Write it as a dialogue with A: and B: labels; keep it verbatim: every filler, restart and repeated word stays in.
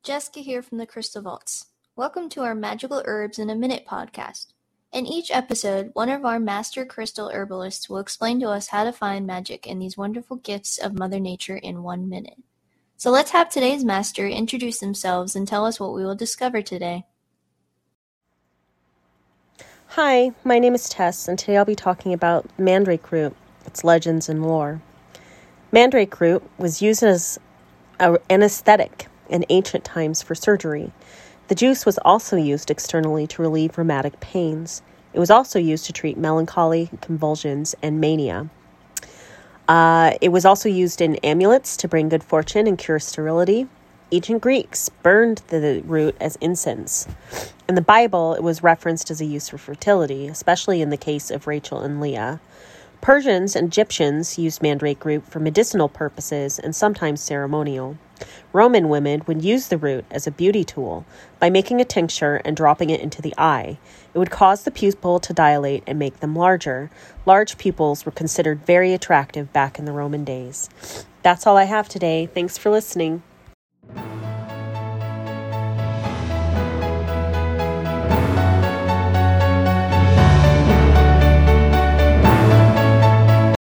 A: Jessica here from the Crystal Vaults. Welcome to our Magical Herbs in a Minute podcast. In each episode, one of our master crystal herbalists will explain to us how to find magic in these wonderful gifts of Mother Nature in one minute. So let's have today's master introduce themselves and tell us what we will discover today.
B: Hi, my name is Tess, and today I'll be talking about mandrake root, its legends and lore. Mandrake root was used as an anesthetic in ancient times for surgery. The juice was also used externally to relieve rheumatic pains. It was also used to treat melancholy, convulsions, and mania. Uh, it was also used in amulets to bring good fortune and cure sterility. Ancient Greeks burned the root as incense. In the Bible, it was referenced as a use for fertility, especially in the case of Rachel and Leah. Persians and Egyptians used mandrake root for medicinal purposes and sometimes ceremonial. Roman women would use the root as a beauty tool by making a tincture and dropping it into the eye. It would cause the pupil to dilate and make them larger. Large pupils were considered very attractive back in the Roman days. That's all I have today. Thanks for listening.